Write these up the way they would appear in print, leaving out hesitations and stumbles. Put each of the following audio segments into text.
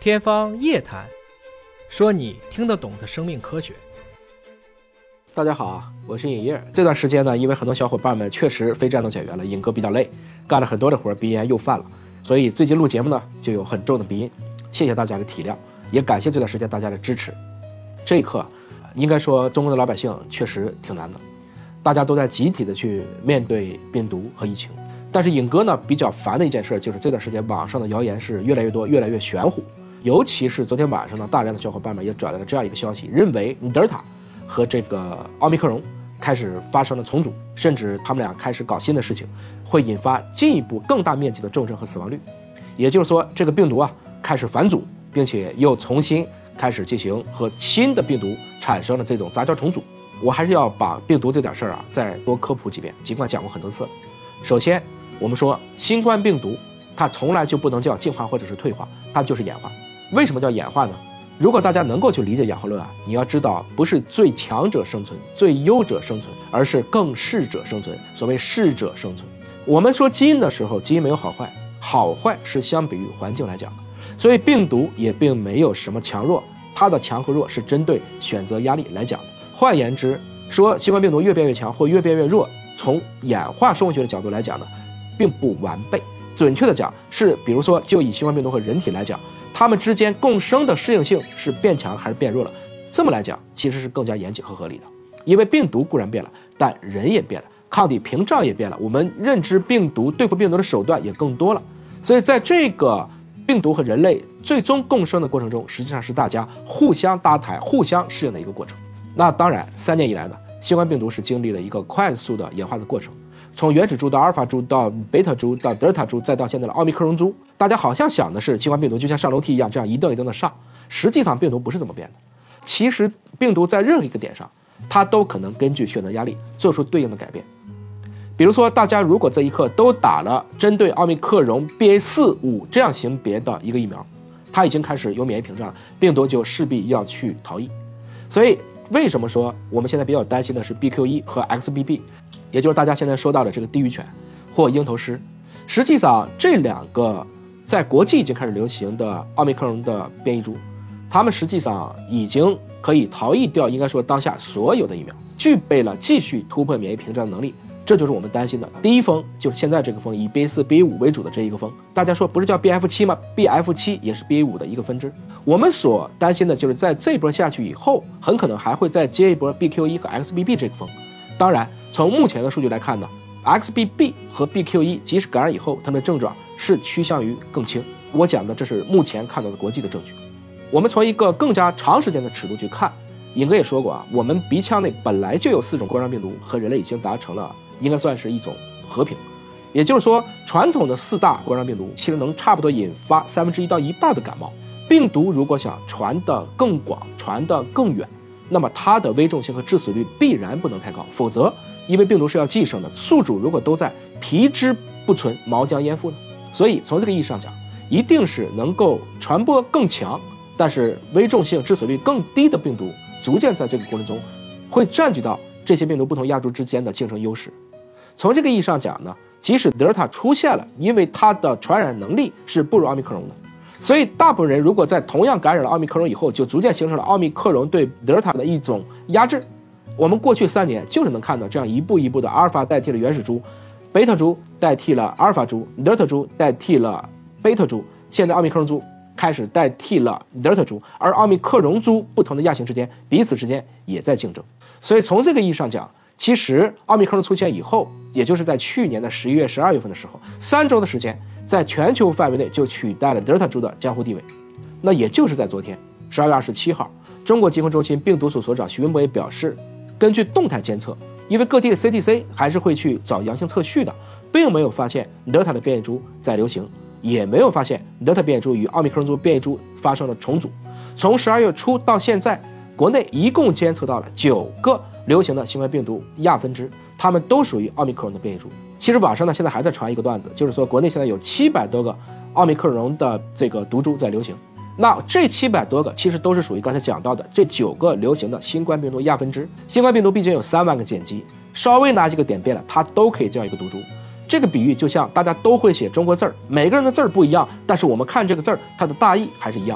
天方夜谭，说你听得懂的生命科学。 大家好啊，我是尹烨。这段时间呢，因为很多小伙伴们确实非战斗减员了，尹哥比较累，干了很多的活，鼻炎又犯了，所以最近录节目呢就有很重的鼻音，谢谢大家的体谅，也感谢这段时间大家的支持。这一刻应该说中国的老百姓确实挺难的，大家都在集体的去面对病毒和疫情。但是尹哥呢比较烦的一件事就是这段时间网上的谣言是越来越多，越来越玄乎，尤其是昨天晚上呢，大量的小伙伴们也转来了这样一个消息，认为德尔塔和这个奥密克戎开始发生了重组，甚至他们俩开始搞新的事情，会引发进一步更大面积的重症和死亡率。也就是说，这个病毒啊开始反祖，并且又重新开始进行和新的病毒产生了这种杂交重组。我还是要把病毒这点事儿啊再多科普几遍，尽管讲过很多次了。首先，我们说新冠病毒它从来就不能叫进化或者是退化，它就是演化。为什么叫演化呢？如果大家能够去理解演化论啊，你要知道不是最强者生存，最优者生存，而是更适者生存。所谓适者生存，我们说基因的时候，基因没有好坏，好坏是相比于环境来讲，所以病毒也并没有什么强弱，它的强和弱是针对选择压力来讲的。换言之，说新冠病毒越变越强或越变越弱，从演化生物学的角度来讲呢，并不完备。准确的讲是，比如说就以新冠病毒和人体来讲，它们之间共生的适应性是变强还是变弱了？这么来讲，其实是更加严谨和合理的。因为病毒固然变了，但人也变了，抗体屏障也变了，我们认知病毒、对付病毒的手段也更多了。所以在这个病毒和人类最终共生的过程中，实际上是大家互相搭台、互相适应的一个过程。那当然，3年以来呢，新冠病毒是经历了一个快速的演化的过程。从原始株到阿尔法株到贝塔株到德尔塔株，再到现在的奥密克戎株，大家好像想的是新冠病毒就像上楼梯一样，这样一蹬一蹬的上。实际上病毒不是这么变的。其实病毒在任何一个点上，它都可能根据选择压力做出对应的改变。比如说，大家如果这一刻都打了针对奥密克戎 BA.4、5这样型别的一个疫苗，它已经开始有免疫屏障了，病毒就势必要去逃逸。所以为什么说我们现在比较担心的是 BQ.1 和 XBB， 也就是大家现在说到的这个地狱犬或鹰头狮。实际上这两个在国际已经开始流行的奥密克戎的变异株，它们实际上已经可以逃逸掉应该说当下所有的疫苗，具备了继续突破免疫屏障的能力。这就是我们担心的第一峰，就是现在这个峰以 BA.4、BA.5 为主的这一个峰。大家说不是叫 BF7 吗？ BF7 也是 BA.5 的一个分支。我们所担心的就是在这波下去以后，很可能还会再接一波 BQ.1 和 XBB 这个峰。当然从目前的数据来看呢， XBB 和 BQ.1 即使感染以后，它们的症状是趋向于更轻。我讲的这是目前看到的国际的证据。我们从一个更加长时间的尺度去看，尹哥也说过啊，我们鼻腔内本来就有4种冠状病毒，和人类已经达成了应该算是一种和平。也就是说，传统的4大冠状病毒其实能差不多引发1/3到1半的感冒。病毒如果想传得更广、传得更远，那么它的危重性和致死率必然不能太高，否则因为病毒是要寄生的，宿主如果都在，皮之不存，毛将焉附呢？所以从这个意义上讲，一定是能够传播更强，但是危重性、致死率更低的病毒，逐渐在这个过程中会占据到这些病毒不同亚株之间的竞争优势。从这个意义上讲呢，即使德尔塔出现了，因为它的传染能力是不如奥密克戎的，所以大部分人如果在同样感染了奥密克戎以后，就逐渐形成了奥密克戎对德尔塔的一种压制。我们过去3年就是能看到这样一步一步的，阿尔法代替了原始株，贝塔株代替了阿尔法株，德尔塔株代替了贝塔株，现在奥密克戎株开始代替了德尔塔株，而奥密克戎株不同的亚型之间彼此之间也在竞争。所以从这个意义上讲，其实奥密克戎出现以后，也就是在去年的11月、12月份的时候，3周的时间，在全球范围内就取代了德尔塔株的江湖地位。那也就是在昨天12月27号，中国疾控中心病毒组所长徐文博也表示，根据动态监测，因为各地的 CDC 还是会去找阳性测序的，并没有发现德尔塔的变异株在流行，也没有发现德尔塔变异株与奥密克戎株变异株发生了重组。从12月初到现在，国内一共监测到了9个流行的新冠病毒亚分支，它们都属于奥密克戎的变异株。其实网上呢现在还在传一个段子，就是说国内现在有700多个奥密克戎的这个毒株在流行。那这700多个其实都是属于刚才讲到的这9个流行的新冠病毒亚分支。新冠病毒毕竟有3万个碱基，稍微拿几个点变了，它都可以叫一个毒株。这个比喻就像大家都会写中国字儿，每个人的字儿不一样，但是我们看这个字儿，它的大意还是一样的。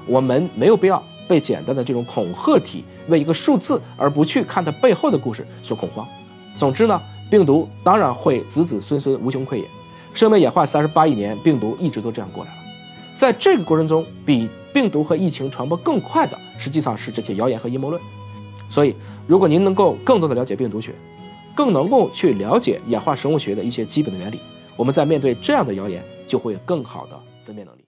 我们没有必要被简单的这种恐吓体为一个数字而不去看它背后的故事所恐慌。总之呢，病毒当然会子子孙孙无穷匮也，生命演化38亿年，病毒一直都这样过来了。在这个过程中，比病毒和疫情传播更快的实际上是这些谣言和阴谋论。所以如果您能够更多的了解病毒学，更能够去了解演化生物学的一些基本的原理，我们在面对这样的谣言就会有更好的分辨能力。